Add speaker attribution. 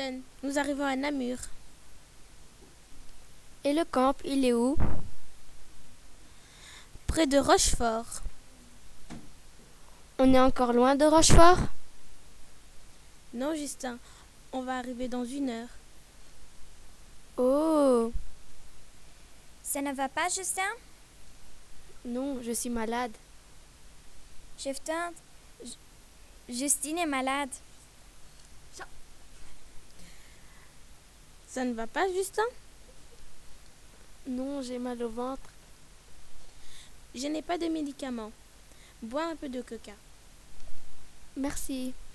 Speaker 1: Justin, nous arrivons à Namur.
Speaker 2: Et le camp, il est où?
Speaker 1: Près de Rochefort.
Speaker 2: On est encore loin de Rochefort?
Speaker 1: Non, Justin, on va arriver dans 1 heure.
Speaker 2: Oh!
Speaker 3: Ça ne va pas, Justin?
Speaker 2: Non, je suis malade.
Speaker 3: Justin, Justine est malade.
Speaker 1: Ça ne va pas, Justin?
Speaker 2: Non, j'ai mal au ventre.
Speaker 1: Je n'ai pas de médicaments. Bois un peu de coca.
Speaker 2: Merci.